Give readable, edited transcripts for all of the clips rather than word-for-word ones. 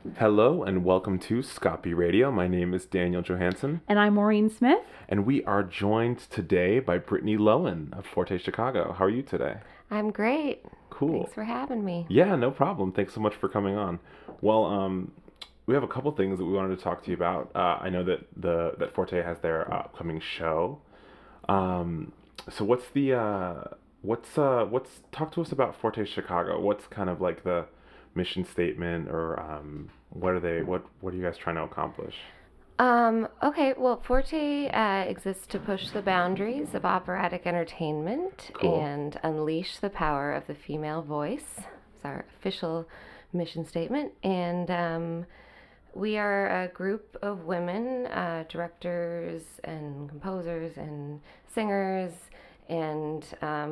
Hello and welcome to Scoppy Radio. My name is Daniel Johansson, And I'm Maureen Smith. and we are joined today by Brittany Lowen of Forte Chicago. How are you today? I'm great. Cool. Thanks for having me. Yeah, no problem. Thanks so much for coming on. Well, we have a couple things that we wanted to talk to you about. I know that that Forte has their upcoming show. So what's talk to us about Forte Chicago? What's kind of like the mission statement, or what are you guys trying to accomplish? Okay, well, Forte exists to push the boundaries of operatic entertainment Cool. and unleash the power of the female voice. It's our official mission statement. And we are a group of women, directors and composers and singers, and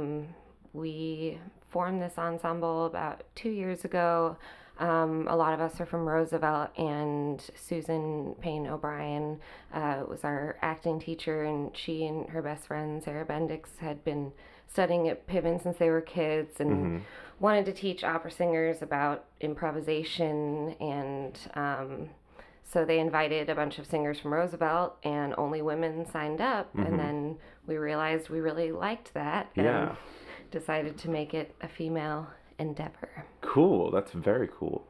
we formed this ensemble about 2 years ago. A lot of us are from Roosevelt, and Susan Payne O'Brien was our acting teacher, and she and her best friend Sarah Bendix had been studying at Piven since they were kids and wanted to teach opera singers about improvisation, and so they invited a bunch of singers from Roosevelt, and only women signed up, and then we realized we really liked that Yeah. and decided to make it a female endeavor. Cool. That's very cool.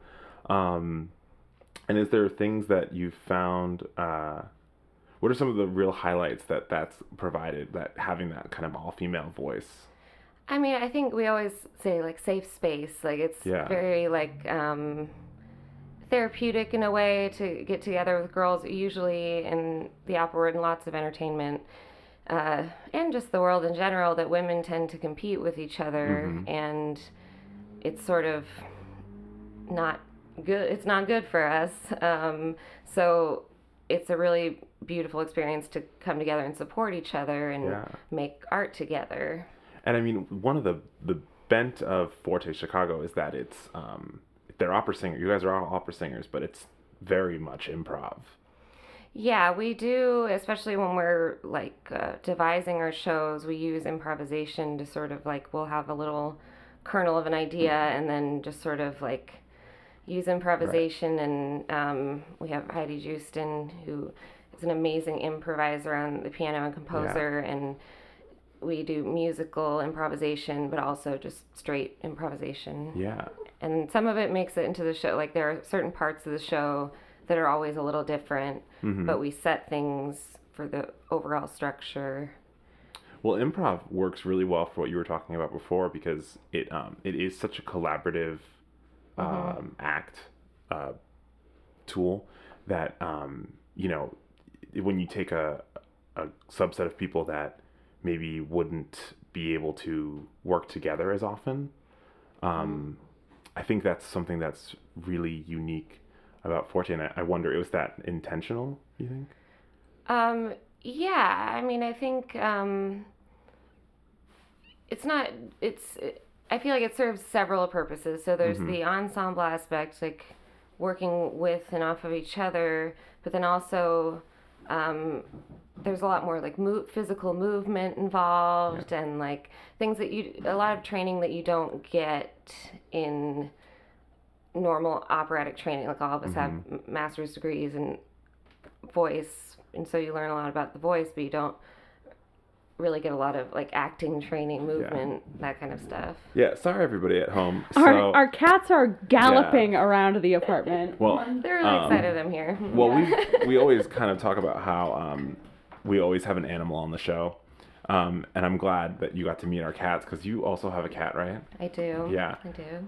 And is there things that you've found? What are some of the real highlights that's provided? That having that kind of all-female voice. I mean, I think we always say like safe space. Like it's Yeah. very like therapeutic in a way to get together with girls. Usually in the opera world and lots of entertainment. And just the world in general, that women tend to compete with each other, and it's sort of not good. It's not good for us. So it's a really beautiful experience to come together and support each other and Yeah. make art together. And I mean, one of the bent of Forte Chicago is that it's they're opera singers. You guys are all opera singers, but it's very much improv. Yeah, we do, especially when we're like devising our shows, we use improvisation to sort of like, we'll have a little kernel of an idea and then just sort of like use improvisation. And we have Heidi Justin, who is an amazing improviser on the piano and composer, and we do musical improvisation, but also just straight improvisation. Yeah. And some of it makes it into the show. Like there are certain parts of the show that are always a little different, but we set things for the overall structure. Well, improv works really well for what you were talking about before, because it is such a collaborative act tool that when you take a subset of people that maybe wouldn't be able to work together as often, I think that's something that's really unique about Forte, and I wonder, was that intentional, you think? Yeah, I mean, I think I feel like it serves several purposes. So there's the ensemble aspect, like working with and off of each other, but then also there's a lot more like physical movement involved, and like things that a lot of training that you don't get in normal operatic training. Like all of us have master's degrees in voice, and so you learn a lot about the voice, but you don't really get a lot of like acting training, movement, that kind of stuff. Yeah, sorry everybody at home. Our cats are galloping around the apartment. Well, They're really excited I'm here. Well, we always kind of talk about how we always have an animal on the show, and I'm glad that you got to meet our cats, because you also have a cat, right? I do. Yeah. I do.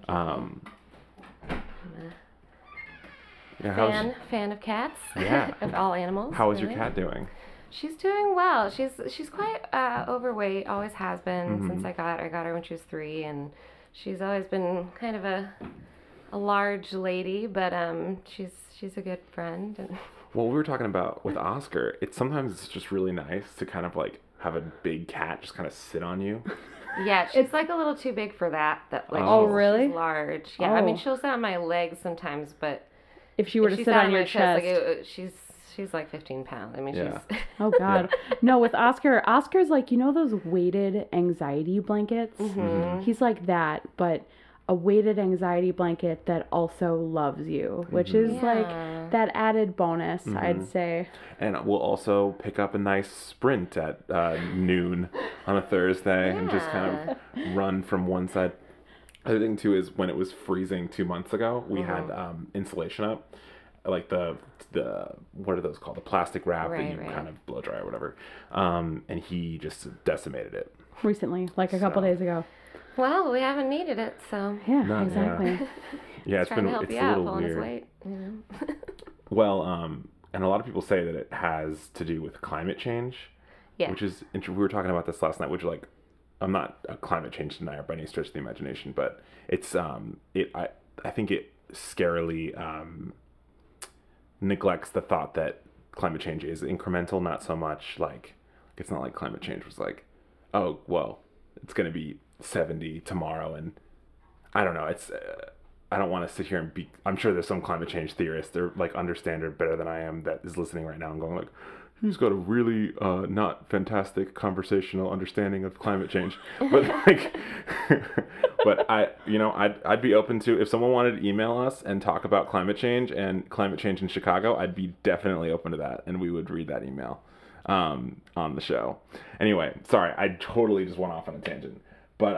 Yeah, Fan of cats. Yeah. Of all animals. how is your really. cat doing? She's doing well. She's quite overweight. Always has been since I got her when she was 3, and she's always been kind of a large lady, but she's a good friend. And Well, we were talking about with Oscar, sometimes it's just really nice to kind of like have a big cat just kind of sit on you. yeah, she's like a little too big for that. Like, Oh, really? She's large. Yeah, I mean Oh. she'll sit on my legs sometimes, but If she were to she sit sat on your my chest. like she's like 15 pounds. I mean, Yeah. she's Oh God. No, with Oscar's like, you know those weighted anxiety blankets? Mm-hmm. He's like that, but a weighted anxiety blanket that also loves you, which is like Yeah. that added bonus, I'd say. And we'll also pick up a nice sprint at noon on a Thursday and just kind of run from one side. The other thing too is when it was freezing 2 months ago, we had insulation up, like the what are those called? The plastic wrap that you kind of blow dry or whatever. And he just decimated it. Recently, like a couple days ago. Well, we haven't needed it, so Yeah, No, exactly. Yeah, it's trying been to help it's you a out little pulling his weird. weight. You know? Well, and a lot of people say that it has to do with climate change. Yeah. Which is we were talking about this last night, which like I'm not a climate change denier by any stretch of the imagination, but it's I think it scarily neglects the thought that climate change is incremental, not so much like it's not like climate change was like, oh well, it's gonna be 70 tomorrow, and I don't know. It's I don't want to sit here and be. I'm sure there's some climate change theorists that like understand it better than I am that is listening right now and going like, he's got a really not fantastic conversational understanding of climate change. But like, but I'd be open to if someone wanted to email us and talk about climate change in Chicago. I'd be definitely open to that, and we would read that email on the show. Anyway, sorry, I totally just went off on a tangent, but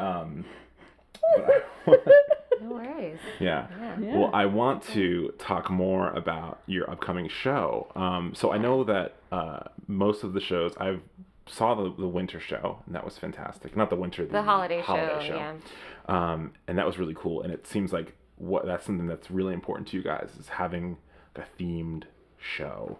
No worries. Yeah. Yeah. Well, I want to talk more about your upcoming show. So I know that most of the shows I saw the winter show, and that was fantastic. Not the winter, The holiday show. Yeah. And that was really cool. And it seems like that's something that's really important to you guys is having a themed show.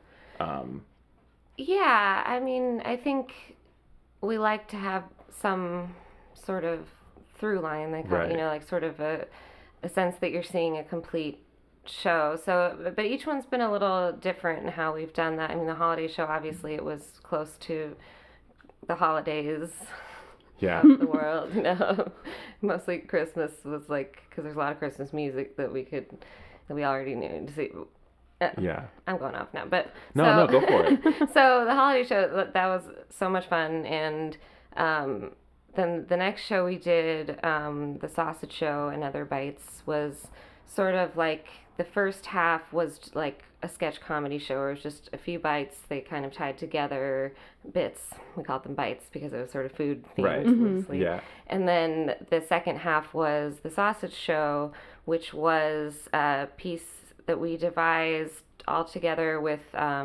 Yeah, I mean, I think we like to have some sort of through line, like Right. like sort of a sense that you're seeing a complete show. So, but each one's been a little different in how we've done that. I mean, the holiday show, obviously, it was close to the holidays Yeah. of the world. Mostly Christmas was like because there's a lot of Christmas music that we already knew. See, Yeah. I'm going off now, but No, go for it. So the holiday show that was so much fun, and then the next show we did, the sausage show and other bites, was sort of like the first half was like a sketch comedy show. It was just a few bites they kind of tied together, bits. We called them bites because it was sort of food themed Right. loosely. Yeah. And then the second half was the sausage show, which was a piece that we devised all together with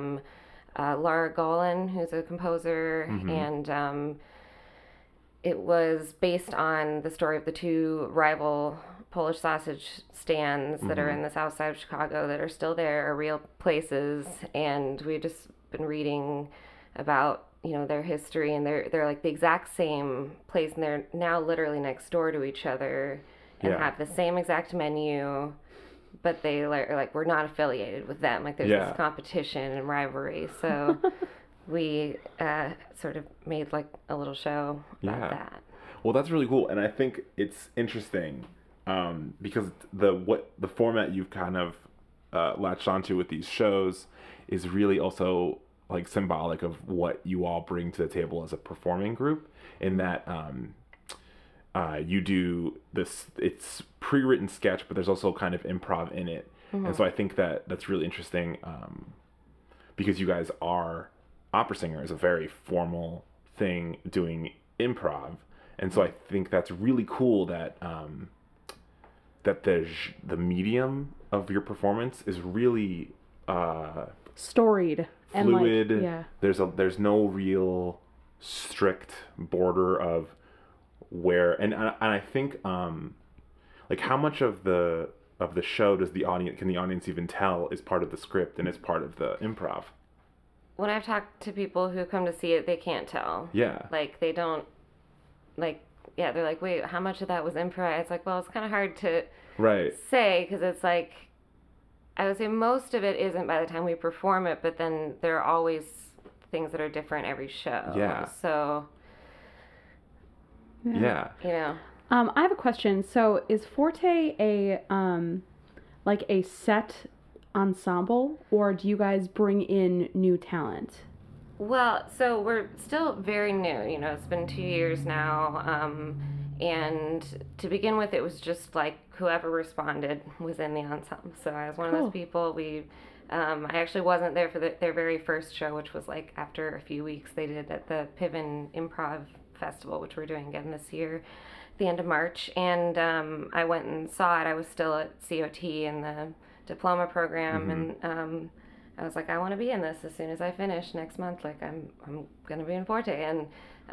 Laura Golan, who's a composer, and it was based on the story of the two rival Polish sausage stands that are in the south side of Chicago that are still there, are real places, and we've just been reading about their history, and they're like the exact same place, and they're now literally next door to each other and have the same exact menu, but they are like we're not affiliated with them. Like there's this competition and rivalry, so we sort of made like a little show about that. Well, that's really cool, and I think it's interesting because the format you've kind of latched onto with these shows is really also like symbolic of what you all bring to the table as a performing group. In that you do this, it's pre-written sketch, but there's also kind of improv in it, and so I think that's really interesting because you guys are opera singers, a very formal thing, doing improv. And so I think that's really cool that that the medium of your performance is really Storied and fluid. like, yeah. There's no real strict border of where, and I think like how much of the show can the audience even tell is part of the script and is part of the improv? When I've talked to people who come to see it, they can't tell. Yeah. Like they don't they're like, wait, how much of that was improv? It's like, well, it's kind of hard to say because it's like, I would say most of it isn't by the time we perform it, but then there are always things that are different every show. Yeah. So. Yeah. I have a question. So is Forte a like a set ensemble, or do you guys bring in new talent? Well, so we're still very new. It's been 2 years now, And to begin with, it was just like whoever responded was in the ensemble. So I was one of Cool. those people. I actually wasn't there for their very first show, which was like after a few weeks they did at the Piven Improv Festival, which we're doing again this year, the end of March. And I went and saw it. I was still at COT in the diploma program, and I was like, I want to be in this as soon as I finish next month. Like I'm gonna be in Forte, and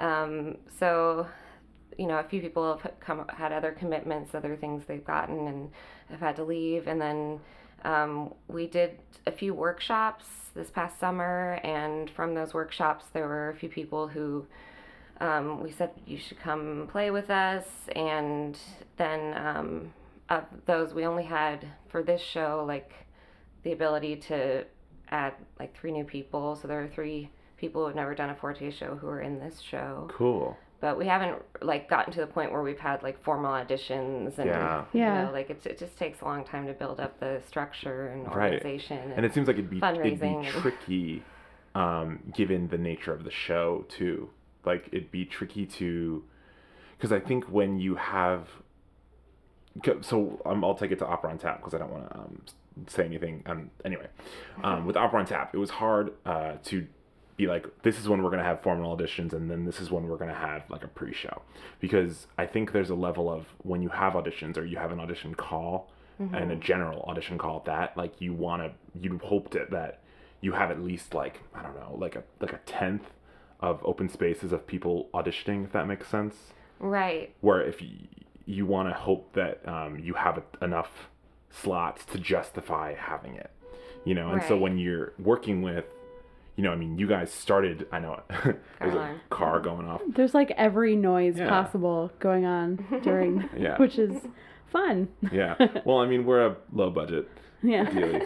so a few people have had other commitments, other things they've gotten, and have had to leave. And then we did a few workshops this past summer, and from those workshops, there were a few people who we said, you should come play with us. And then of those, we only had, for this show, like the ability to add like 3 new people. So there are 3 people who have never done a Forte show who are in this show. Cool. But we haven't like gotten to the point where we've had like formal auditions, and Yeah. like it just takes a long time to build up the structure and Right. organization. And it seems like it'd be fundraising. tricky, given the nature of the show too. Like it'd be tricky to, because I think when you have, so I'll take it to Opera on Tap because I don't want to say anything. Anyway, with Opera on Tap, it was hard to be like, this is when we're going to have formal auditions, and then this is when we're going to have like a pre-show, because I think there's a level of when you have auditions or you have an audition call and a general audition call at that, like you hope that you have at least like, I don't know, like a tenth of open spaces of people auditioning, if that makes sense. Right. Where if you want to hope that you have enough slots to justify having it, and so Right. when you're working with, I mean, you guys started, I know, there's a alarm. car going off. There's like every noise Yeah. possible going on during, Yeah. which is fun. Yeah. Well, I mean, we're a low budget, Yeah. ideally.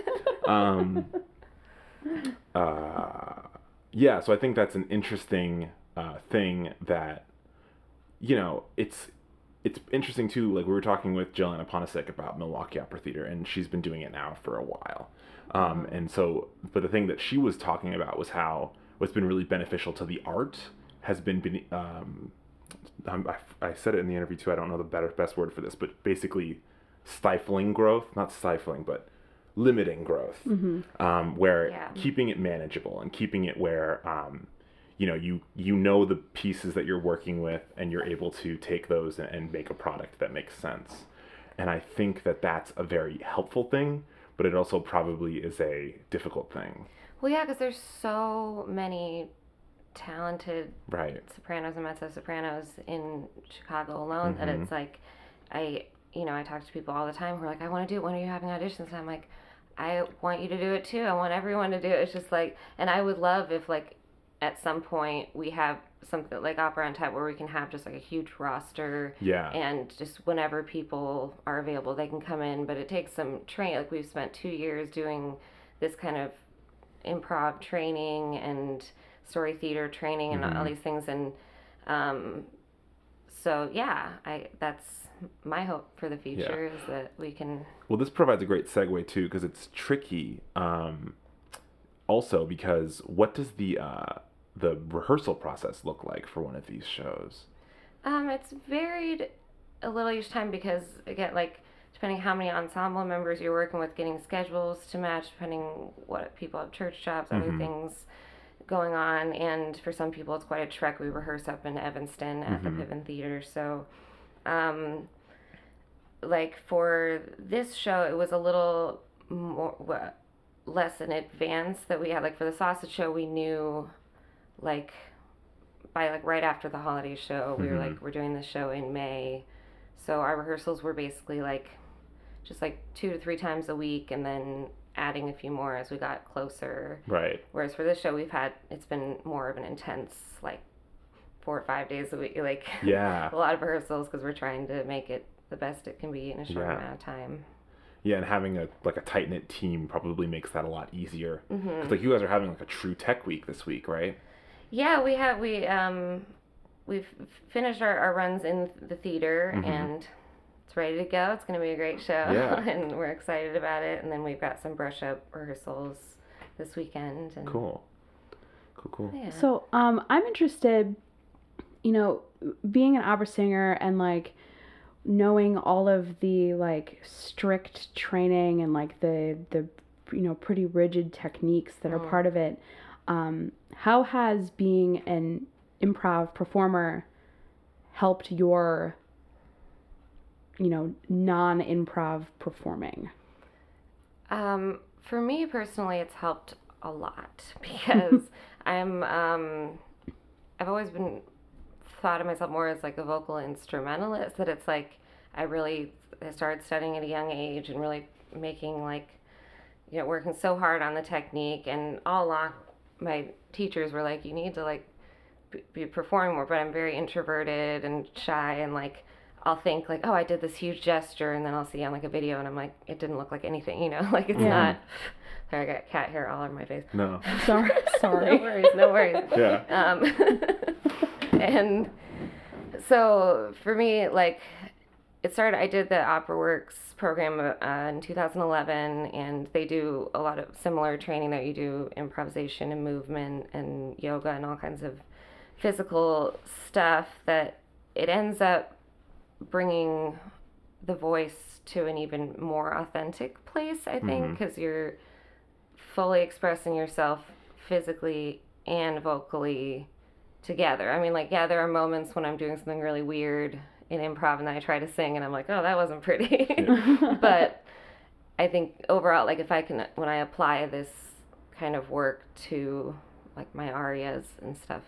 Yeah, so I think that's an interesting thing that, it's interesting too. Like we were talking with Jillian Aponasek about Milwaukee Opera Theater, and she's been doing it now for a while. And so, but the thing that she was talking about was how what's been really beneficial to the art has been I said it in the interview too. I don't know the best word for this, but basically stifling growth, not stifling, but limiting growth, where Yeah. keeping it manageable and keeping it where, you know the pieces that you're working with, and you're able to take those and make a product that makes sense. And I think that that's a very helpful thing, but it also probably is a difficult thing. Well, yeah, because there's so many talented Right. sopranos and mezzo sopranos in Chicago alone that it's like, I talk to people all the time who are like, I want to do it. When are you having auditions? And I'm like, I want you to do it too. I want everyone to do it. It's just like, and I would love if like at some point we have something like Opera on Tap where we can have just like a huge roster. Yeah. And just whenever people are available, they can come in. But it takes some training. Like we've spent 2 years doing this kind of improv training and story theater training and all these things. And so, yeah, that's my hope for the future is that we can. Well, this provides a great segue too, because it's tricky. Also, because what does the rehearsal process look like for one of these shows? It's varied a little each time because, again, like, depending how many ensemble members you're working with, getting schedules to match, depending what people have church jobs, other things going on. And for some people, it's quite a trek. We rehearse up in Evanston at the Piven Theater. So, like, for this show, it was a little more, less in advance that we had. Like, for the Sausage Show, we knew, like, by like right after the holiday show, we were like, we're doing this show in May. So our rehearsals were basically like just like 2 to 3 times a week, and then adding a few more as we got closer. Right. Whereas for this show, it's been more of an intense, like 4 or 5 days a week, like Yeah. a lot of rehearsals because we're trying to make it the best it can be in a short Yeah. amount of time. Yeah, and having a tight knit team probably makes that a lot easier. 'Cause, like, you guys are having like a true tech week this week, right? Yeah, we've finished our runs in the theater, and it's ready to go. It's going to be a great show, Yeah. and we're excited about it. And then we've got some brush up rehearsals this weekend. And Cool. Yeah. So I'm interested you know, being an opera singer and like knowing all of the like strict training and like the you know, pretty rigid techniques that are part of it, how has being an improv performer helped your, you know, non-improv performing? For me personally, it's helped a lot because I've always been thought of myself more as like a vocal instrumentalist, that it's like I started studying at a young age and really making like, you know, working so hard on the technique, and all along my teachers were like, you need to like be performing more, but I'm very introverted and shy, and like I'll think like, oh, I did this huge gesture, and then I'll see on like a video and I'm like, it didn't look like anything, you know, like it's not. Sorry, I got cat hair all over my face. No. Sorry. No worries. Yeah. And so for me, like, it started, I did the OperaWorks program in 2011, and they do a lot of similar training that you do, improvisation and movement and yoga and all kinds of physical stuff, that it ends up bringing the voice to an even more authentic place, I think, because you're fully expressing yourself physically and vocally together. I mean, like, yeah, there are moments when I'm doing something really weird in improv and then I try to sing and I'm like, oh, that wasn't pretty. But I think overall, like, if I can, when I apply this kind of work to like my arias and stuff,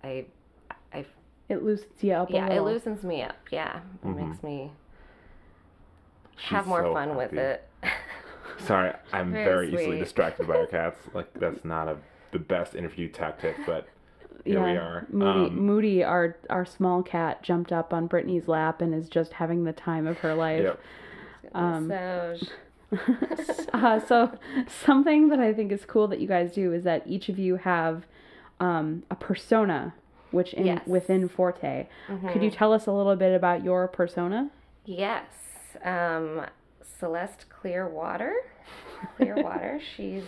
it loosens you up a little. it loosens me up. Yeah, it makes me have more fun with it. Sorry, I'm very easily sweet. distracted by our cats. Like, that's not the best interview tactic, but here we are. Moody, our small cat, jumped up on Brittany's lap and is just having the time of her life. Yep. So something that I think is cool that you guys do is that each of you have a persona, which within Forte. Could you tell us a little bit about your persona? Yes. Celeste Clearwater. She's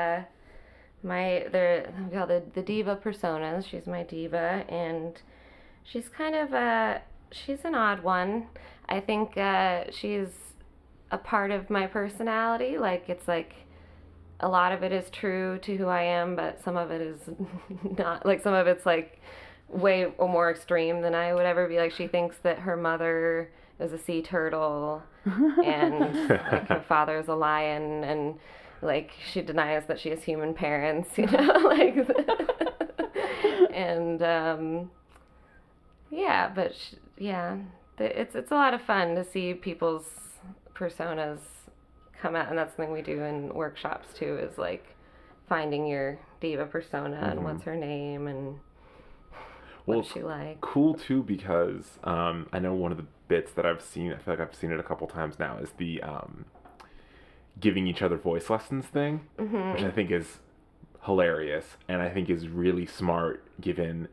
we call the diva personas. She's my diva, and she's kind of she's an odd one. I think she's a part of my personality. Like, it's like a lot of it is true to who I am, but some of it is not. Like, some of it's like way more extreme than I would ever be. Like, she thinks that her mother is a sea turtle and like her father is a lion, and like she denies that she has human parents, you know, like and it's a lot of fun to see people's personas come out, and that's something we do in workshops too, is like finding your diva persona and what's her name and what's she like. Cool too, because I know one of the bits that I've seen, I feel like I've seen it a couple times now, is the giving each other voice lessons thing, which I think is hilarious, and I think is really smart, given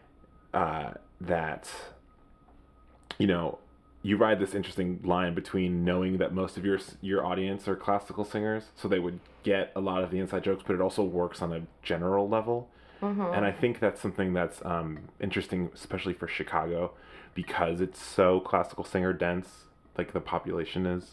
that, you know, you ride this interesting line between knowing that most of your audience are classical singers, so they would get a lot of the inside jokes, but it also works on a general level. And I think that's something that's interesting, especially for Chicago, because it's so classical singer dense, like the population is.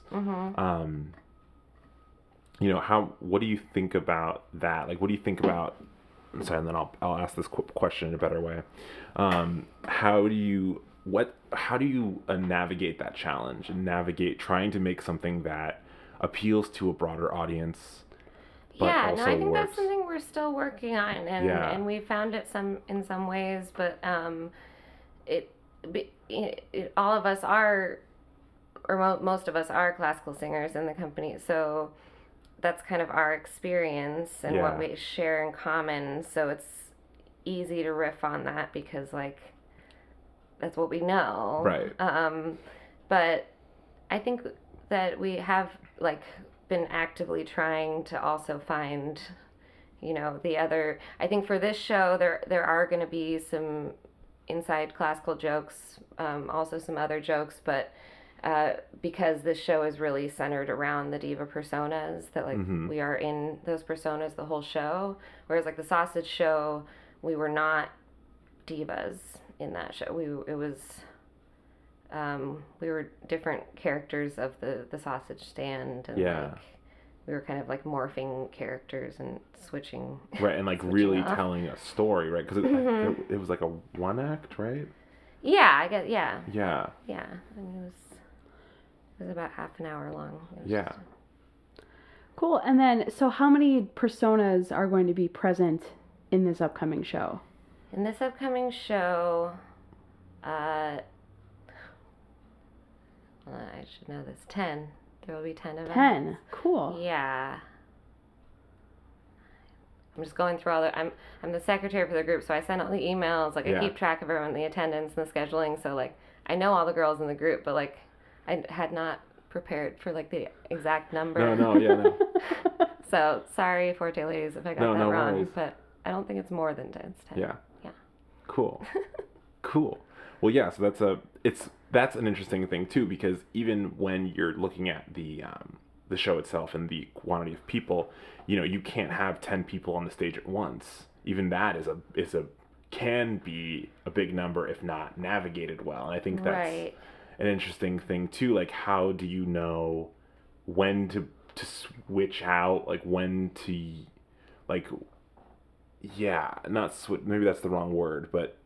You know, what do you think about that? Like, what do you think about, sorry, and then I'll ask this question in a better way. How do you navigate that challenge and navigate trying to make something that appeals to a broader audience? I think that's something we're still working on, and we found it in some ways, but all of us are, or most of us are classical singers in the company, so that's kind of our experience and what we share in common. So it's easy to riff on that because, like, that's what we know. Right. But I think that we have, like, been actively trying to also find, you know, the other. I think for this show, there are going to be some inside classical jokes, also some other jokes, but because this show is really centered around the diva personas, that like we are in those personas the whole show, whereas like the Sausage Show, we were not divas in that show. We were different characters of the sausage stand, and like, we were kind of like morphing characters and switching. Right, and like really telling a story, right? Because it was like a one act, right? Yeah, I guess. Yeah. Yeah. Yeah. I mean, it was about half an hour long. Yeah. Cool. And then, so how many personas are going to be present in this upcoming show? In this upcoming show, I should know this. 10. There will be 10 of us. 10. Cool. Yeah. I'm just going through all the. I'm the secretary for the group, so I send all the emails. Like, I keep track of everyone, the attendance and the scheduling. So like, I know all the girls in the group, but like, I had not prepared for like the exact number. No. So sorry, Forte ladies, if I got that wrong. Worries. But I don't think it's more than 10. It's 10. Yeah. Yeah. Cool. Cool. Well, yeah. So that's an interesting thing too, because even when you're looking at the show itself and the quantity of people, you know, you can't have 10 people on the stage at once. Even that can be a big number if not navigated well. And I think that's an interesting thing too. Like, how do you know when to switch out? Like, when to, like, not switch. Maybe that's the wrong word, but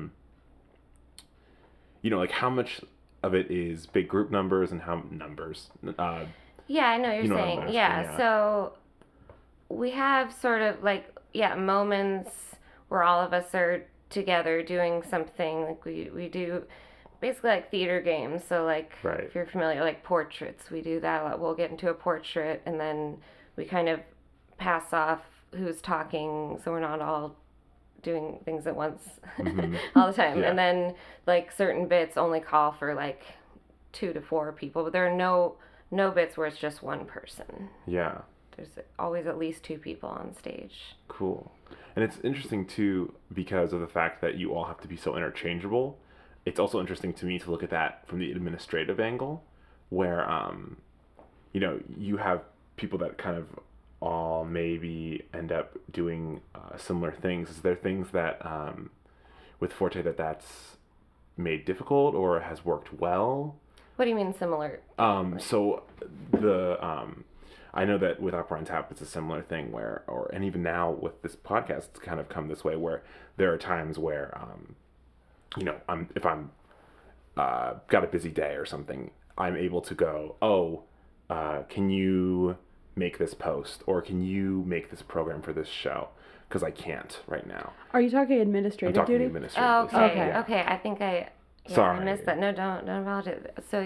you know, like, how much of it is big group numbers and how numbers. Yeah, I know what you're saying. Yeah, so we have sort of like, moments where all of us are together doing something. Like, we do basically like theater games. So like, if you're familiar, like portraits, we do that a lot. We'll get into a portrait and then we kind of pass off who's talking, so we're not all doing things at once all the time. And then like certain bits only call for like 2 to 4 people, but there are no bits where it's just one person. Yeah. There's always at least 2 people on stage. Cool. And it's interesting too because of the fact that you all have to be so interchangeable. It's also interesting to me to look at that from the administrative angle, where you know, you have people that kind of all maybe end up doing similar things. Is there things that with Forte that's made difficult or has worked well? What do you mean similar? So the I know that with Opera on Tap it's a similar thing where, and even now with this podcast, it's kind of come this way where there are times where you know, if I'm got a busy day or something, I'm able to go, can you make this post, or can you make this program for this show? Because I can't right now. Are you talking administrative I'm talking duty? Administrative. Oh, okay. Okay. I think Sorry. I missed that. No, don't apologize. So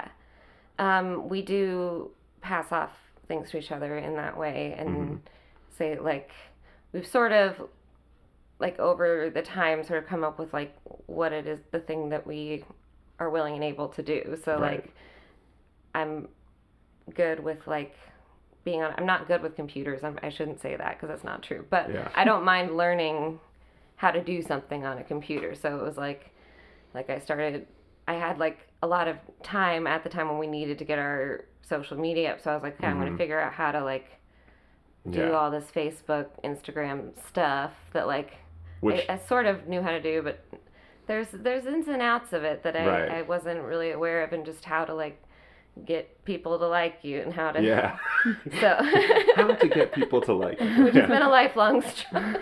we do pass off things to each other in that way, and say like, we've sort of like over the time sort of come up with like what it is, the thing that we are willing and able to do. So like, I'm good with like I'm not good with computers. I shouldn't say that because that's not true, but I don't mind learning how to do something on a computer. So it was like I had like a lot of time at the time when we needed to get our social media up. So I was like, okay, I'm going to figure out how to like do all this Facebook, Instagram stuff that like I sort of knew how to do, but there's ins and outs of it that I wasn't really aware of, and just how to like get people to like you and how to so how to get people to like you. Which has been a lifelong struggle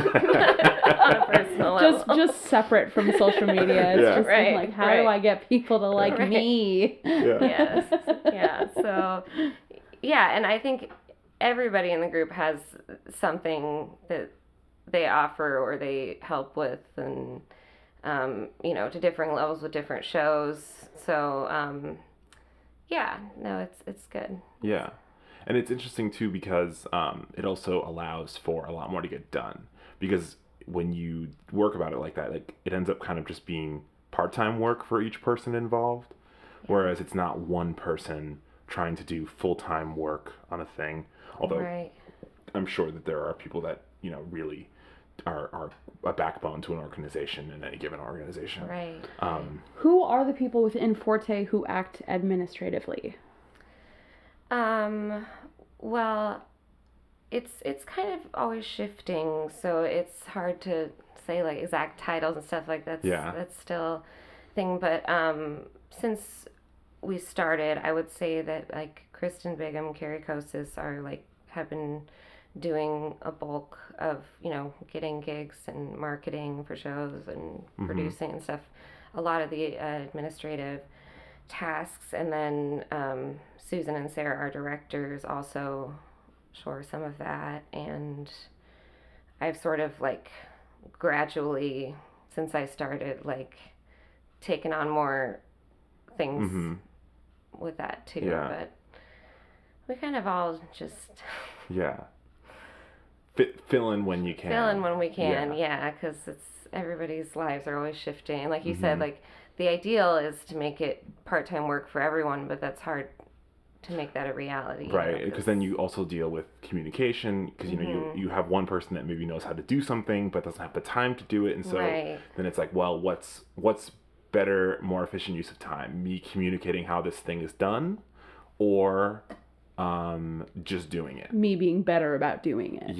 on a personal level. Just separate from social media. It's just like, how do I get people to like me? Yes. Yeah. So and I think everybody in the group has something that they offer or they help with, and you know, to differing levels with different shows. So it's good. Yeah. And it's interesting too because it also allows for a lot more to get done, because when you work about it like that, like it ends up kind of just being part-time work for each person involved, whereas it's not one person trying to do full-time work on a thing. Although I'm sure that there are people that, you know, really are a backbone to an organization, in any given organization. Right. Who are the people within Forte who act administratively? Well, it's kind of always shifting, so it's hard to say like exact titles and stuff like that. That's still a thing. But since we started, I would say that like Kristen Bigham, Carrie Kosis are like have been doing a bulk of, you know, getting gigs and marketing for shows and producing and stuff, a lot of the administrative tasks. And then Susan and Sarah, our directors, also shore some of that. And I've sort of like gradually, since I started, like taken on more things with that too. But we kind of all just fill in when you can. Fill in when we can, because it's everybody's lives are always shifting. Like you said, like the ideal is to make it part-time work for everyone, but that's hard to make that a reality. Right, because then you also deal with communication, because you know you have one person that maybe knows how to do something but doesn't have the time to do it, and so then it's like, well, what's better, more efficient use of time? Me communicating how this thing is done, or just doing it? Me being better about doing it.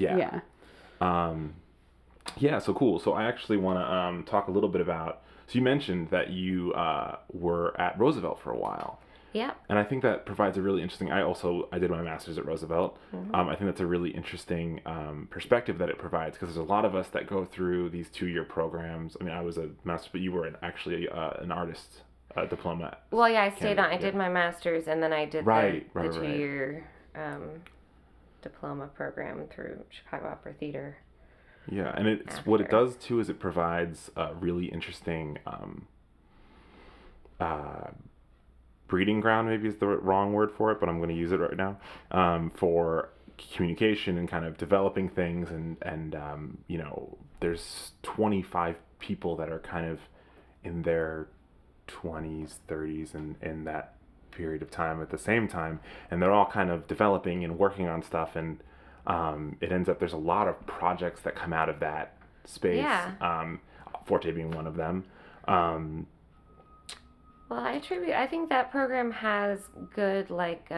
So cool. So I actually want to talk a little bit about, so you mentioned that you were at Roosevelt for a while. Yeah. And I think that provides a really interesting, I did my master's at Roosevelt. I think that's a really interesting perspective that it provides, because there's a lot of us that go through these 2-year programs. I mean, I was a master's, but you were actually an artist diploma. Well, yeah, I stayed on. I did my master's, and then I did the 2-year diploma program through Chicago Opera Theater. Yeah, and it's what it does too is it provides a really interesting breeding ground, maybe is the wrong word for it, but I'm going to use it right now, for communication and kind of developing things, and you know, there's 25 people that are kind of in their 20s, 30s, and in that period of time at the same time, and they're all kind of developing and working on stuff, and it ends up there's a lot of projects that come out of that space. Forte being one of them. Well, I think that program has good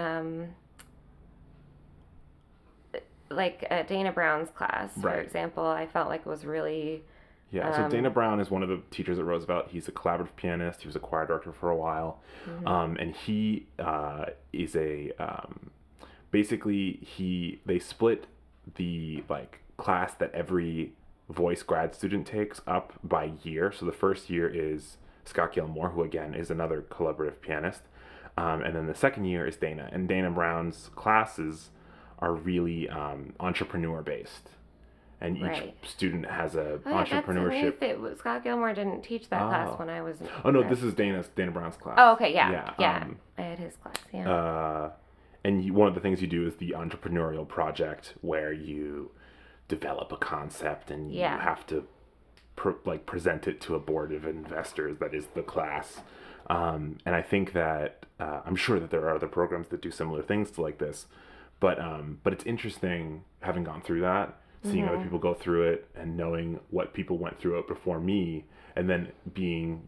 like Dana Brown's class, for example. I felt like it was really. Yeah, so Dana Brown is one of the teachers at Roosevelt. He's a collaborative pianist. He was a choir director for a while. And he is a, basically they split the class that every voice grad student takes up by year. So the first year is Scott Gilmore, who again is another collaborative pianist. And then the second year is Dana. And Dana Brown's classes are really entrepreneur based. And each student has a entrepreneurship. Scott Gilmore didn't teach that class when I was. This is Dana Brown's class. Oh, okay, yeah. I had his class. Yeah. And one of the things you do is the entrepreneurial project, where you develop a concept and you have to present it to a board of investors. That is the class. And I think that I'm sure that there are other programs that do similar things to like this, but it's interesting having gone through that. Seeing other people go through it and knowing what people went through it before me, and then being,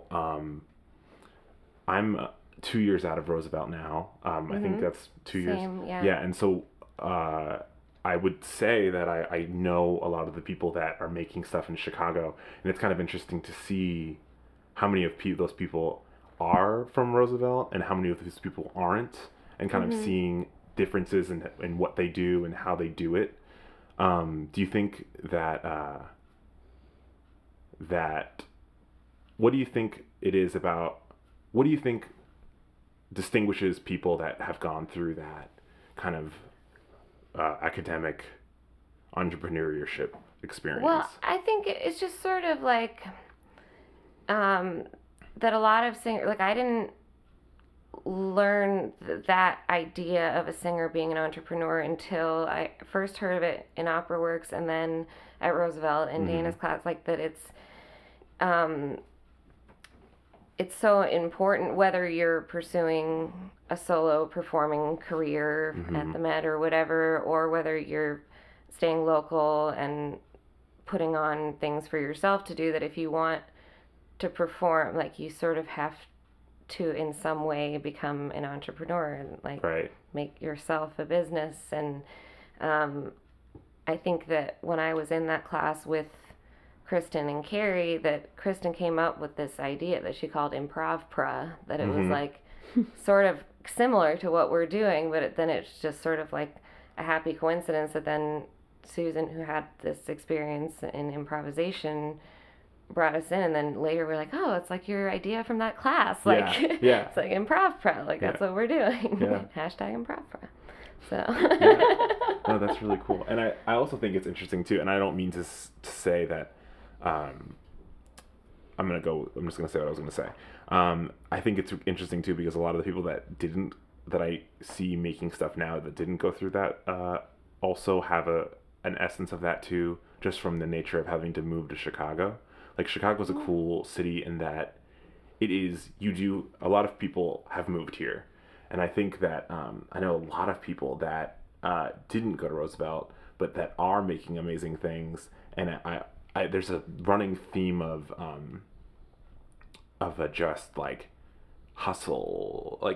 I'm 2 years out of Roosevelt now. I think that's 2 years. Yeah. And so I would say that I know a lot of the people that are making stuff in Chicago, and it's kind of interesting to see how many of those people are from Roosevelt and how many of those people aren't, and kind of seeing differences in what they do and how they do it. Do you think that what do you think it is about, what do you think distinguishes people that have gone through that kind of academic entrepreneurship experience? Well, I think it's just sort of like that a lot of singers, like I didn't learn that idea of a singer being an entrepreneur until I first heard of it in Opera Works, and then at Roosevelt in Dana's class, like that it's so important whether you're pursuing a solo performing career at the Met or whatever, or whether you're staying local and putting on things for yourself to do, that if you want to perform, like you sort of have to in some way become an entrepreneur and make yourself a business. And I think that when I was in that class with Kristen and Carrie, that Kristen came up with this idea that she called improv-pra, that it was like sort of similar to what we're doing, but then it's just sort of like a happy coincidence that then Susan, who had this experience in improvisation, brought us in, and then later we're like, oh, it's like your idea from that class. Like, it's like improv-pra, like that's what we're doing. Hashtag improv-pra. So. No, that's really cool. And I also think it's interesting too, and I don't mean to say that, I'm just going to say what I was going to say. I think it's interesting too, because a lot of the people that I see making stuff now that didn't go through that, also have an essence of that too, just from the nature of having to move to Chicago. Like, Chicago's a cool city in that a lot of people have moved here. And I think that, I know a lot of people that didn't go to Roosevelt, but that are making amazing things. And there's a running theme of a just like hustle, like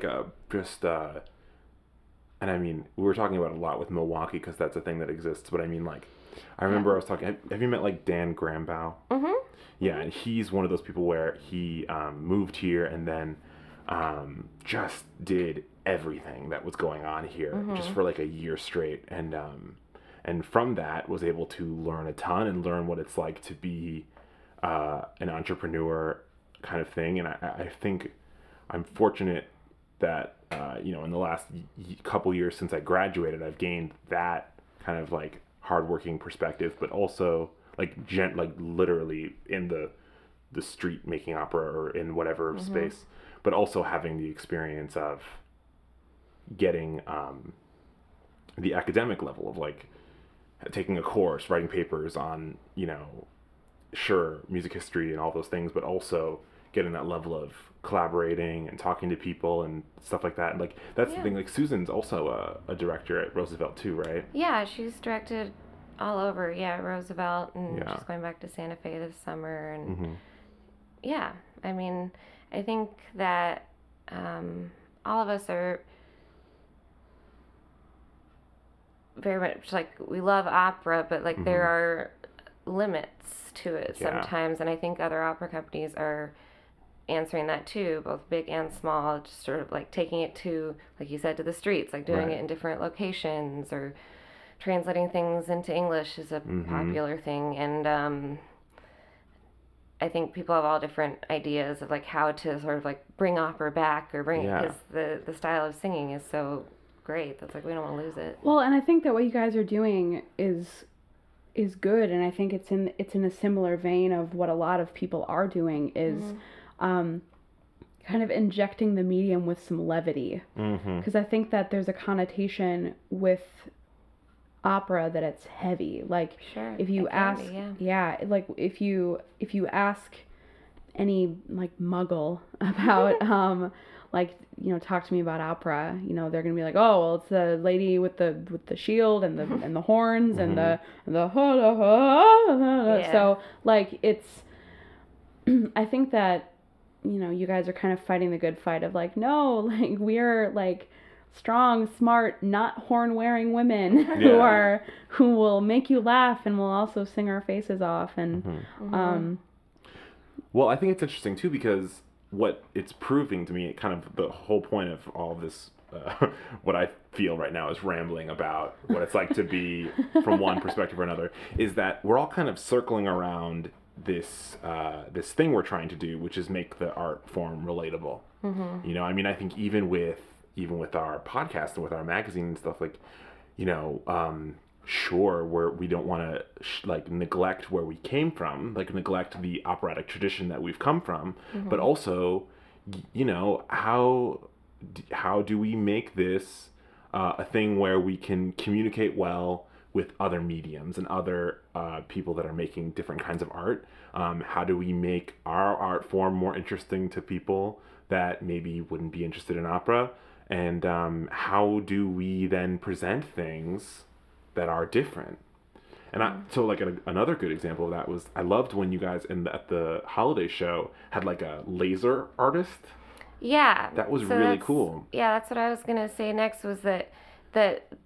and I mean, we were talking about it a lot with Milwaukee because that's a thing that exists. But I mean, like, I remember I was talking. Have you met like Dan Grambow? Mm-hmm. Yeah, and he's one of those people where he moved here and then just did everything that was going on here just for like a year straight, and from that was able to learn a ton and learn what it's like to be an entrepreneur kind of thing. And I think I'm fortunate that in the last couple years since I graduated, I've gained that kind of like hardworking perspective, but also like literally in the street making opera or in whatever space, but also having the experience of getting the academic level of like taking a course, writing papers on, music history and all those things, but also getting that level of collaborating and talking to people and stuff like that. And like, that's the thing, like Susan's also a director at Roosevelt too, right? Yeah, she's directed all over, Roosevelt, and she's going back to Santa Fe this summer. And I mean, I think that all of us are very much like, we love opera, but like there are limits to it sometimes, and I think other opera companies are answering that too, both big and small, just sort of like taking it to, like you said, to the streets, like doing it in different locations, or translating things into English is a popular thing. And I think people have all different ideas of like how to sort of like bring opera back, or bring it, because the style of singing is so great that's like, we don't want to lose it. Well, and I think that what you guys are doing is good, and I think it's in a similar vein of what a lot of people are doing, is kind of injecting the medium with some levity, because I think that there's a connotation with opera that it's heavy. Like, if you ask, like if you ask any like Muggle about like, talk to me about opera, they're gonna be like, oh, well, it's the lady with the shield and the and the horns and the so like, it's I think that you guys are kind of fighting the good fight of like, no, like, we're like strong, smart, not horn-wearing women who will make you laugh and will also sing our faces off. And well, I think it's interesting too, because what it's proving to me, kind of the whole point of all of this, what I feel right now is rambling about what it's like to be from one perspective or another, is that we're all kind of circling around this thing we're trying to do, which is make the art form relatable. I mean, I think even with our podcast and with our magazine and stuff, like, sure, we don't want to like neglect where we came from, like neglect the operatic tradition that we've come from, but also, how do we make this a thing where we can communicate well with other mediums and other people that are making different kinds of art? How do we make our art form more interesting to people that maybe wouldn't be interested in opera? And how do we then present things that are different? And so like another good example of that was, I loved when you guys at the holiday show had like a laser artist. Yeah. That was really cool. Yeah, that's what I was going to say next, was that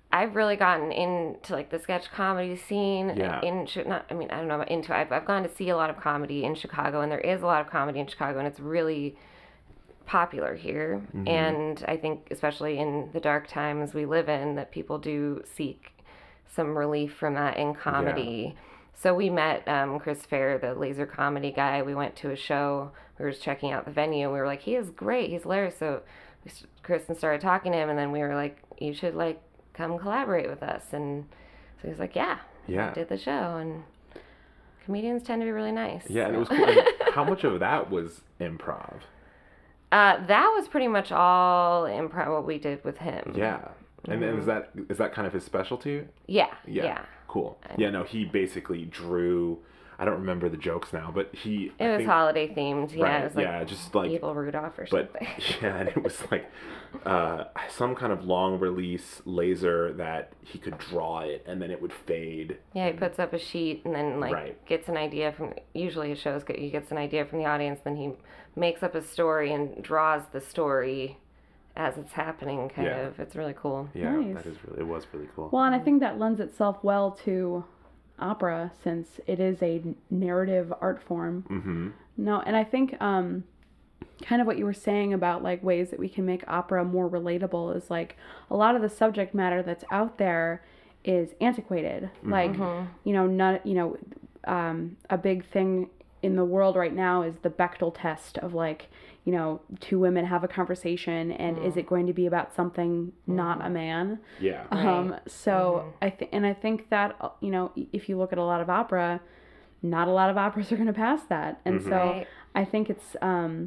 I've really gotten into like the sketch comedy scene. Yeah. I don't know about into. I've gone to see a lot of comedy in Chicago, and there is a lot of comedy in Chicago, and it's really popular here. Mm-hmm. And I think, especially in the dark times we live in, that people do seek some relief from that in comedy. Yeah. So we met Chris Fair, the laser comedy guy. We went to a show. We were just checking out the venue. We were like, he is great. He's hilarious. So Kristen started talking to him, and then we were like, you should like come collaborate with us. And so he was like, yeah. I did the show, and comedians tend to be really nice. Yeah, and it was cool. And how much of that was improv? That was pretty much all improv, what we did with him. Yeah. And then is that kind of his specialty? Yeah. Cool. Yeah, no, he basically drew, I don't remember the jokes now, but it was holiday themed. Yeah, right, it was like just like Evil Rudolph or something. Yeah, and it was like some kind of long release laser that he could draw it and then it would fade. Yeah, he puts up a sheet and then gets an idea from, usually his shows, he gets an idea from the audience, then he makes up a story and draws the story as it's happening, kind of. It's really cool. Yeah, nice. It was really cool. Well, and I think that lends itself well to opera, since it is a narrative art form. Mm-hmm. No, and I think kind of what you were saying about like ways that we can make opera more relatable is like a lot of the subject matter that's out there is antiquated. Mm-hmm. Like, a big thing in the world right now is the Bechdel test of like, two women have a conversation and is it going to be about something not a man? Yeah. So I think that, if you look at a lot of opera, not a lot of operas are going to pass that. And so I think it's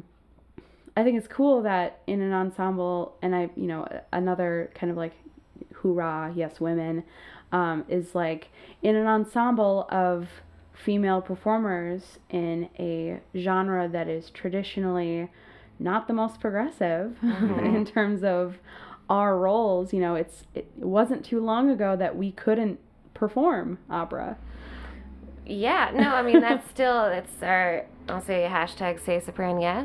cool that in an ensemble, and another kind of like hoorah, yes, women, is like in an ensemble of female performers in a genre that is traditionally not the most progressive in terms of our roles. It wasn't too long ago that we couldn't perform opera. Yeah, no, I mean, it's our, I'll say hashtag say sopran yes.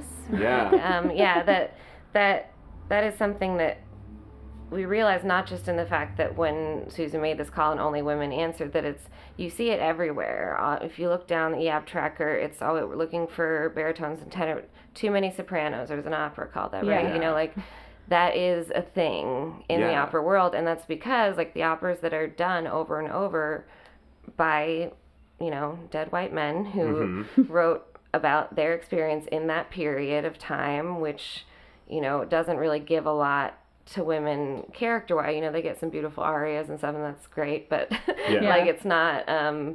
Yeah. That is something that we realize, not just in the fact that when Susan made this call and only women answered, that you see it everywhere. If you look down the EAP tracker, it's always looking for baritones and tenor, too many sopranos. There's an opera called that, right? Yeah. That is a thing in the opera world, and that's because like the operas that are done over and over by, dead white men who wrote about their experience in that period of time, which, doesn't really give a lot to women character-wise. They get some beautiful arias and stuff, and that's great, but it's not,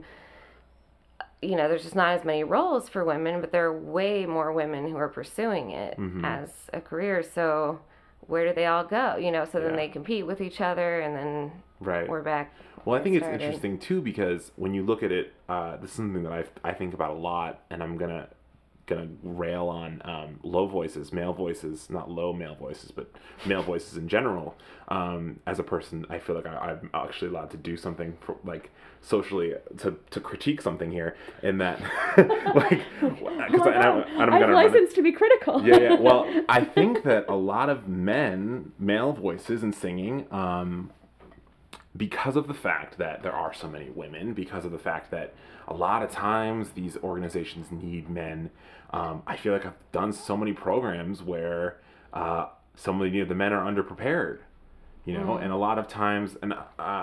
there's just not as many roles for women, but there are way more women who are pursuing it as a career. So where do they all go? So then they compete with each other, and then we're back. Well, I think it's interesting too, because when you look at it, this is something that I think about a lot, and I'm gonna rail on low voices, male voices, not low male voices, but male voices in general. As a person, I feel like I'm actually allowed to do something for, like, socially to critique something here, in that like, because I'm licensed to be critical. Yeah. Well, I think that a lot of male voices in singing, because of the fact that there are so many women, because of the fact that a lot of times these organizations need men, I feel like I've done so many programs where so many of the men are underprepared, and a lot of times, and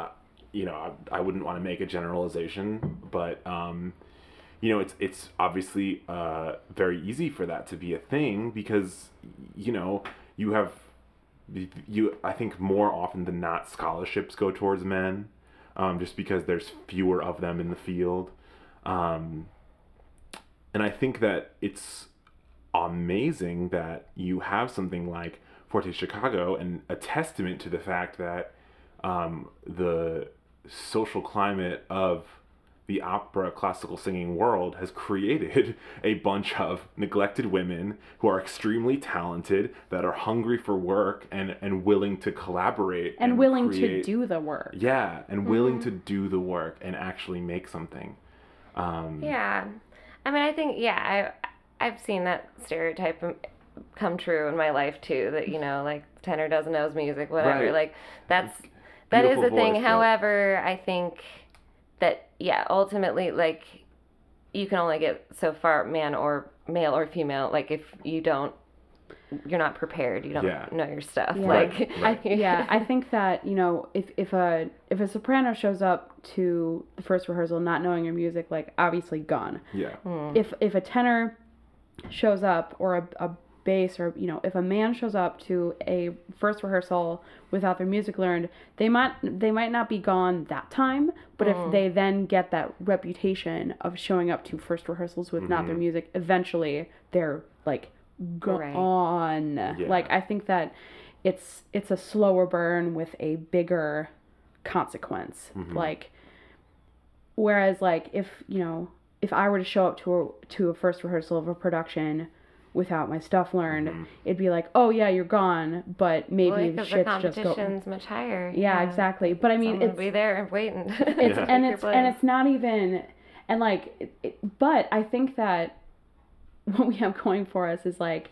I wouldn't want to make a generalization, but it's obviously very easy for that to be a thing, because you have. I think more often than not, scholarships go towards men, just because there's fewer of them in the field. And I think that it's amazing that you have something like Forte Chicago, and a testament to the fact that the social climate of the opera classical singing world has created a bunch of neglected women who are extremely talented, that are hungry for work and willing to collaborate and willing to do the work. Yeah, and willing to do the work and actually make something. Yeah. I mean, I think, I've seen that stereotype come true in my life too, that, like, tenor doesn't know his music, whatever. Right. Like, That is Beautiful the thing. voice, but- However, I think that, yeah, ultimately, like, you can only get so far, male or female. Like, if you're not prepared, you don't know your stuff. Yeah. Like, Right. I think that, you know, if a soprano shows up to the first rehearsal not knowing your music, like, obviously gone. Yeah. If a tenor shows up, or a bass, or, you know, if a man shows up to a first rehearsal without their music learned, they might not be gone that time, but if they then get that reputation of showing up to first rehearsals with not their music, eventually they're like gone. Yeah. Like, I think that it's a slower burn with a bigger consequence. Like, whereas, like, if I were to show up to a first rehearsal of a production without my stuff learned, it'd be like, oh yeah, you're gone, but maybe the shit's the just go. competition's much higher. Yeah, exactly. But I mean, Someone it's will be there and waiting. it's not even, and like, but I think that what we have going for us is like,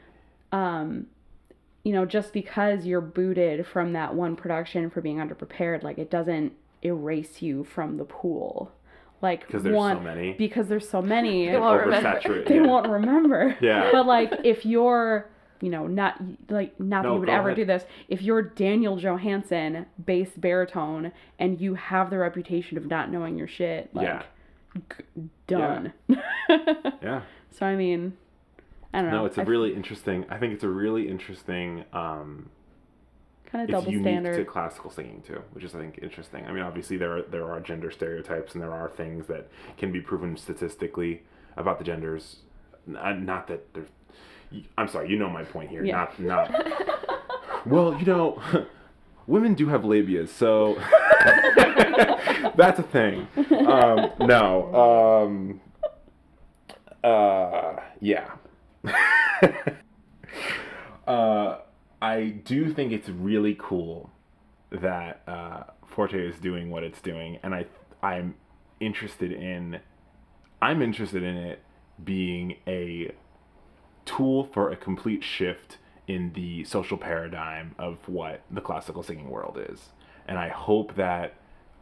you know, just because you're booted from that one production for being underprepared, like, it doesn't erase you from the pool. Like, Because there's so many. Because there's so many. They won't remember. Oversaturated. They won't remember. Yeah. But like, if you're, you know, not that you would go ever ahead. do this. If you're Daniel Johansson, bass baritone, and you have the reputation of not knowing your shit, like, done. Yeah. So I mean, I don't know. No, it's a really interesting. I think it's a really interesting. kind of It's double unique standard. to classical singing too, which is, I think, interesting. I mean, obviously there are gender stereotypes, and there are things that can be proven statistically about the genders. Not that there's. I'm sorry, you know my point here. Yeah. Not. Well, you know, women do have labias, so that's a thing. Yeah. I do think it's really cool that Forte is doing what it's doing, and I'm interested in it being a tool for a complete shift in the social paradigm of what the classical singing world is. And I hope that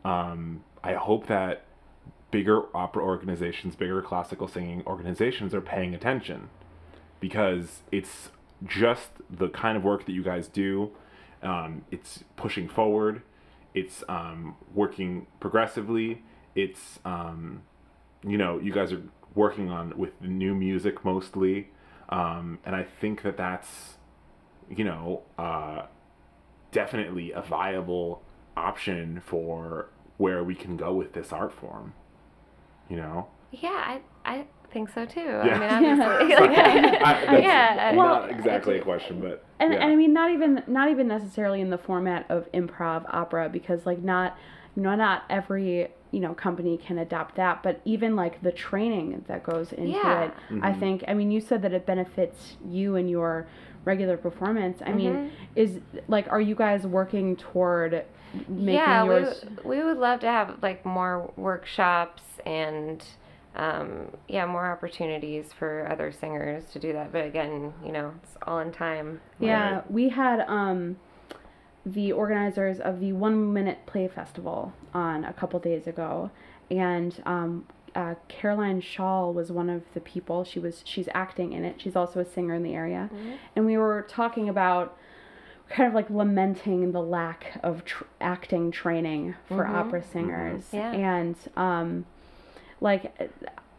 bigger opera organizations, bigger classical singing organizations are paying attention, because it's just the kind of work that you guys do. It's pushing forward. It's working progressively. It's you guys are working with new music mostly, and I think that that's definitely a viable option for where we can go with this art form. Yeah, I think so too. Yeah. I mean, obviously, That's Well, not exactly a question, but And yeah. I mean, not even necessarily in the format of improv opera, because like not every company can adopt that, but even like the training that goes into it, I think. I mean, you said that it benefits you and your regular performance. I mean, is like, are you guys working toward making yours? we would love to have like more workshops and more opportunities for other singers to do that. But again, it's all in time. Yeah, Right. we had the organizers of the 1 Minute Play Festival on a couple days ago, and Caroline Shaw was one of the people. She's acting in it. She's also a singer in the area, and we were talking about kind of like lamenting the lack of acting training for opera singers. Yeah. And like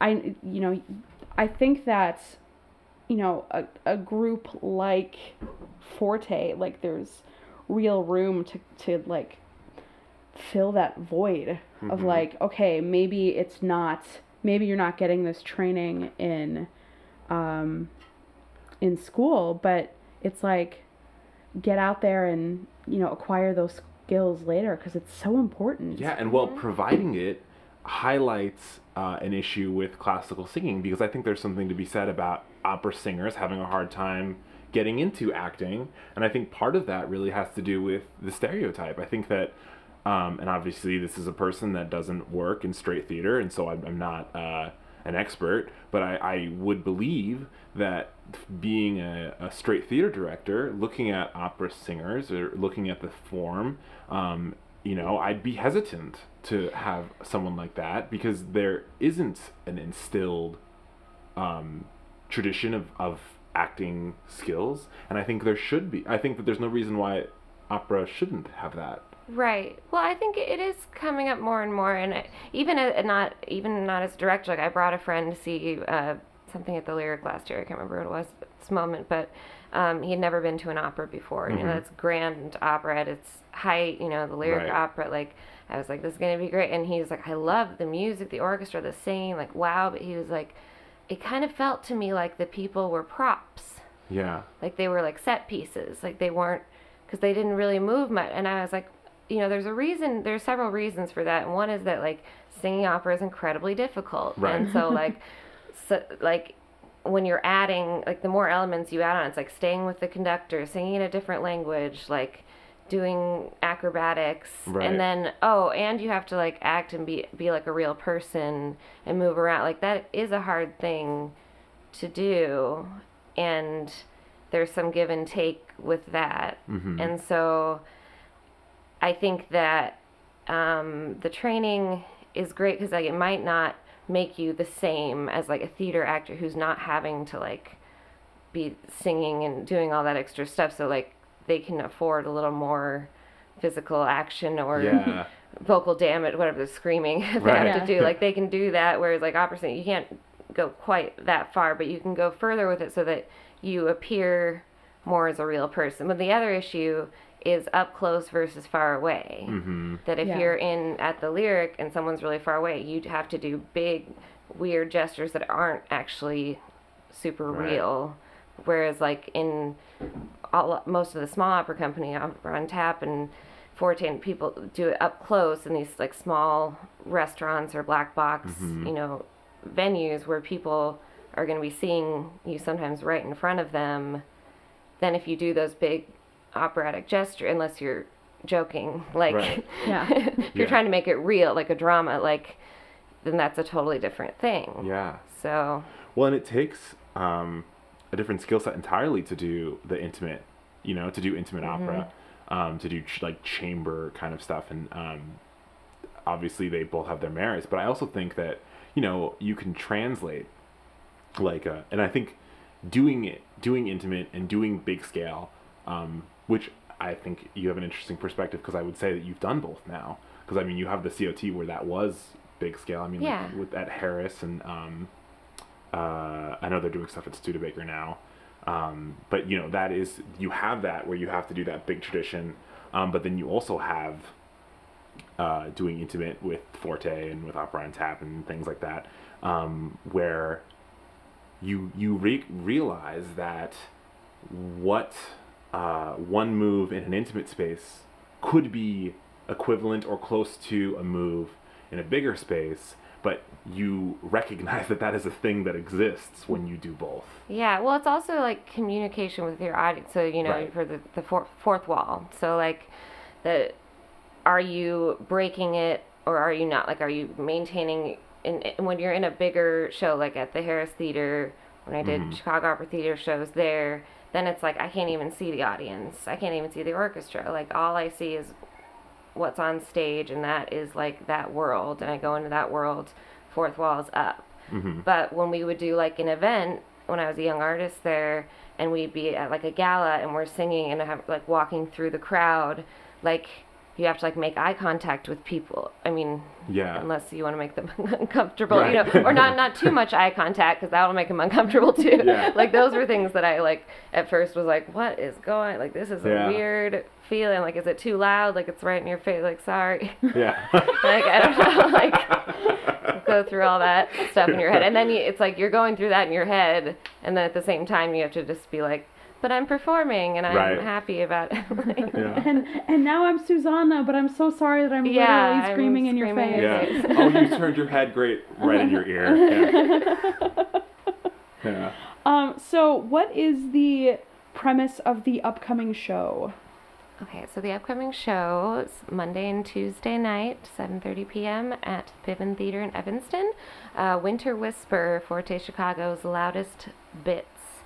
I think that a group like Forte, like there's real room to like fill that void of like, okay, maybe you're not getting this training in school, but it's like, get out there and acquire those skills later, because it's so important. Yeah, and providing it highlights an issue with classical singing, because I think there's something to be said about opera singers having a hard time getting into acting, and I think part of that really has to do with the stereotype. I think that, and obviously this is a person that doesn't work in straight theater, and so I'm not an expert, but I would believe that being a straight theater director, looking at opera singers or looking at the form, I'd be hesitant to have someone like that because there isn't an instilled tradition of acting skills, and I think there should be. I think that there's no reason why opera shouldn't have that. Right. Well, I think it is coming up more and more, and not as a director. Like I brought a friend to see something at the Lyric last year. I can't remember what it was at this moment, but he had never been to an opera before. Mm-hmm. It's grand opera at its height. The Lyric Right. opera. Like I was like, this is gonna be great, and he was like, I love the music, the orchestra, the singing. Like wow, but he was like, it kind of felt to me like the people were props. Yeah. Like they were like set pieces. Like they weren't, because they didn't really move much. And I was like, there's several reasons for that. And one is that like singing opera is incredibly difficult. Right. And so like when you're adding, like the more elements you add on, it's like staying with the conductor, singing in a different language, like doing acrobatics. Right. And then, and you have to like act and be like a real person and move around. Like that is a hard thing to do. And there's some give and take with that. Mm-hmm. And so I think that the training is great because like it might not make you the same as like a theater actor who's not having to like be singing and doing all that extra stuff. So like they can afford a little more physical action or vocal damage, whatever the screaming they have to do. Like they can do that, whereas like opera singing, you can't go quite that far, but you can go further with it so that you appear more as a real person. But the other issue is up close versus far away. Mm-hmm. That if you're at the Lyric and someone's really far away, you'd have to do big, weird gestures that aren't actually super real. Whereas like in most of the small opera company, Opera on Tap and Forte, and people do it up close in these like small restaurants or black box, venues where people are going to be seeing you sometimes right in front of them. Then if you do those big operatic gesture, unless you're joking, like if you're trying to make it real, like a drama, like then that's a totally different thing. Yeah. So well, and it takes a different skill set entirely to do the intimate, to do intimate opera, to do like chamber kind of stuff, and obviously they both have their merits. But I also think that you can translate and I think doing intimate and doing big scale, which I think you have an interesting perspective because I would say that you've done both now. Because I mean, you have the COT where that was big scale. I mean, like with at Harris and I know they're doing stuff at Studebaker now, but that is, you have that where you have to do that big tradition, but then you also have doing intimate with Forte and with Opera on Tap and things like that, where you realize that what one move in an intimate space could be equivalent or close to a move in a bigger space, but you recognize that is a thing that exists when you do both. Yeah, well, it's also like communication with your audience. So, for the fourth wall. So, like, are you breaking it or are you not? Like, are you maintaining... when you're in a bigger show, like at the Harris Theater, when I did Chicago Opera Theater shows there, then it's like I can't even see the audience. I can't even see the orchestra. Like, all I see is what's on stage, and that is like that world, and I go into that world, fourth wall is up. But when we would do like an event, when I was a young artist there, and we'd be at like a gala and we're singing and have like walking through the crowd, like you have to like make eye contact with people. I mean, unless you want to make them uncomfortable, or not too much eye contact, because that will make them uncomfortable too. Like those were things that I like at first was like, what is going? Like this is a weird feeling. Like, is it too loud? Like it's right in your face. Like sorry. Like I don't know. Like go through all that stuff in your head, and then it's like you're going through that in your head, and then at the same time you have to just be like, but I'm performing and I'm happy about it. And now I'm Susanna, but I'm so sorry that I'm literally screaming in your face. Oh, you turned your head right in your ear. So what is the premise of the upcoming show? Okay, so the upcoming show is Monday and Tuesday night, 7:30 p.m. at Piven Theater in Evanston. Winter Whisper, Forte Chicago's Loudest Bits.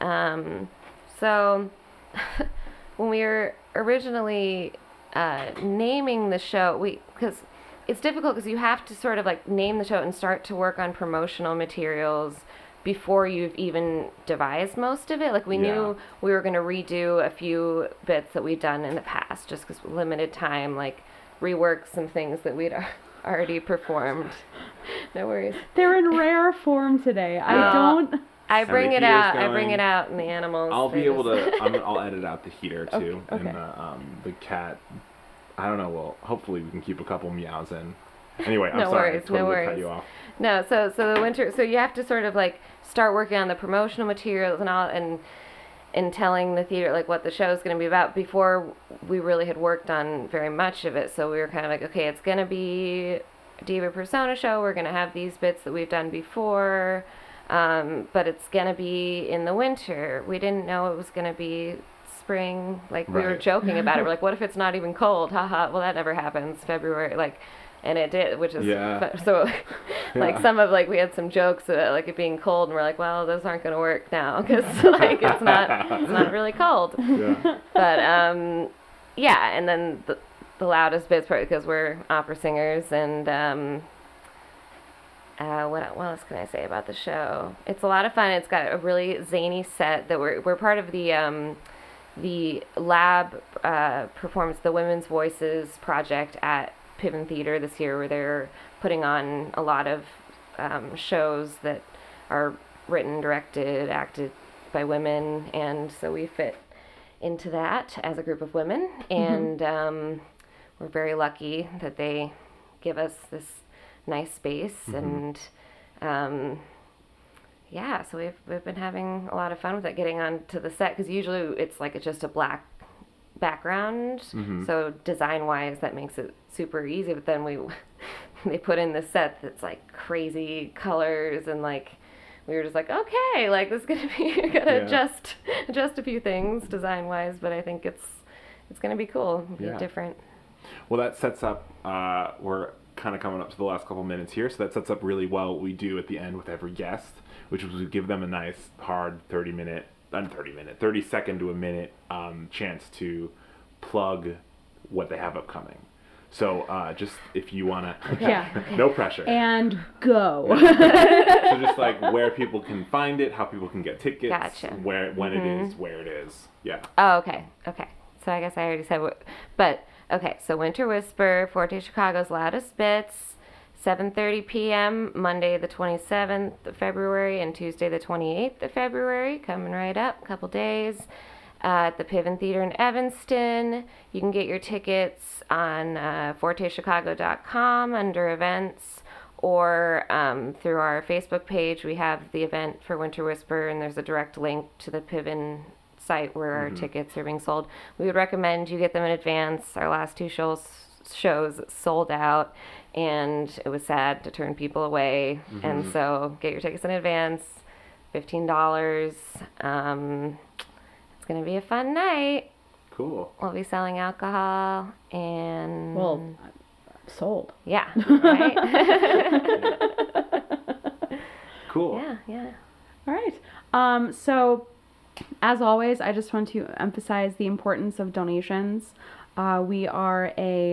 So when we were originally naming the show, because it's difficult because you have to sort of like name the show and start to work on promotional materials before you've even devised most of it. Like we knew we were going to redo a few bits that we'd done in the past just because limited time, like rework some things that we'd already performed. No worries. They're in rare form today. I bring it out. I bring it out in the animals. I'll be able to. I'll edit out the heater too, Okay. and the cat. I don't know. Well, hopefully we can keep a couple meows in. Anyway, I'm No sorry. worries, I totally no cut worries. you off. No, so the winter. So you have to sort of like start working on the promotional materials and all, and telling the theater like what the show is going to be about before we really had worked on very much of it. So we were kind of like, okay, it's going to be a Diva Persona show. We're going to have these bits that we've done before. But it's going to be in the winter. We didn't know it was going to be spring. Like, we were Right. joking about it. We're like, what if it's not even cold? Haha. Well, that never happens. February, like, and it did, which is, so, like, Yeah. some of, like, we had some jokes about, like, it being cold, and we're like, well, those aren't going to work now, because, like, it's not really cold. Yeah. But, yeah, and then the loudest bits, because we're opera singers, and, what else can I say about the show? It's a lot of fun. It's got a really zany set that we're part of the lab performance, the Women's Voices project at Piven Theater this year, where they're putting on a lot of shows that are written, directed, acted by women, and so we fit into that as a group of women, and we're very lucky that they give us this nice space, and yeah, so we've been having a lot of fun with it, getting onto the set, because usually it's like just a black background, so design wise that makes it super easy, but then they put in this set that's like crazy colors, and like we were just like, okay, like this is gonna be adjust a few things design wise, but I think it's gonna be cool, be different. Well, that sets up. We're kind of coming up to the last couple minutes here, so that sets up really well what we do at the end with every guest, which is we give them a nice hard 30 second to a minute chance to plug what they have upcoming. So just if you want to, no pressure. And go. So just like where people can find it, how people can get tickets, Gotcha. when it is, where it is. Yeah. Oh, okay. So I guess I already said what, but okay. So Winter Whisper, Forte Chicago's Loudest Bits, 7:30 p.m. Monday the 27th of February and Tuesday the 28th of February. Coming right up, couple days. At the Piven Theater in Evanston. You can get your tickets on fortechicago.com under events, or through our Facebook page. We have the event for Winter Whisper, and there's a direct link to the Piven site where our tickets are being sold. We would recommend you get them in advance. Our last two shows sold out, and it was sad to turn people away. And so get your tickets in advance, $15. It's going to be a fun night. Cool. We'll be selling alcohol and... Well, sold. Yeah, right? Cool. Yeah. All right. So, as always, I just want to emphasize the importance of donations. We are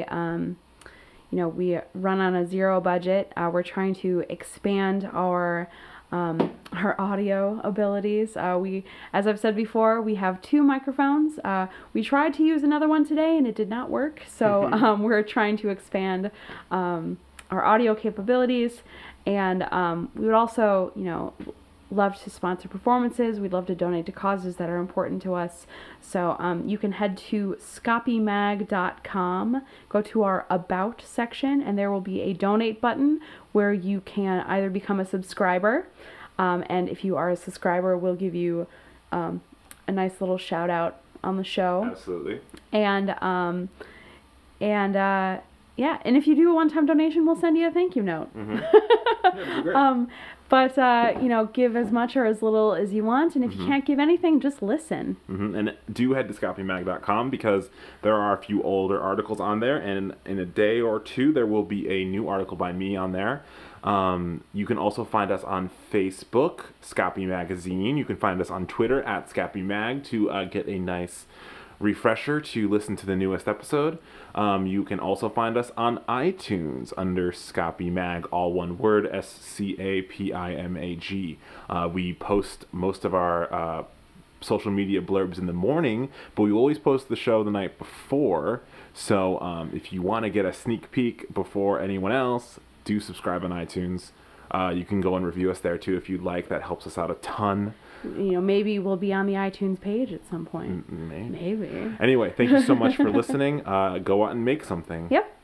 we run on a zero budget. We're trying to expand our audio abilities. As I've said before, we have 2 microphones. We tried to use another one today and it did not work. So we're trying to expand our audio capabilities, and we would also, love to sponsor performances. We'd love to donate to causes that are important to us. So you can head to scopymag.com, go to our About section, and there will be a donate button where you can either become a subscriber, and if you are a subscriber, we'll give you a nice little shout out on the show. Absolutely. And Yeah, and if you do a one-time donation, we'll send you a thank you note. That'd be great. But you know, give as much or as little as you want, and if you can't give anything, just listen. And do head to scopymag.com because there are a few older articles on there, and in a day or two there will be a new article by me on there. You can also find us on Facebook, Scopy Magazine. You can find us on Twitter at ScopyMag to get a nice refresher to listen to the newest episode. You can also find us on iTunes under Scopy Mag, all one word, SCAPIMAG. We post most of our social media blurbs in the morning, but we always post the show the night before. So if you want to get a sneak peek before anyone else, do subscribe on iTunes. You can go and review us there too if you'd like. That helps us out a ton. You know, maybe we'll be on the iTunes page at some point. Maybe. Maybe. Anyway, thank you so much for listening. Go out and make something. Yep.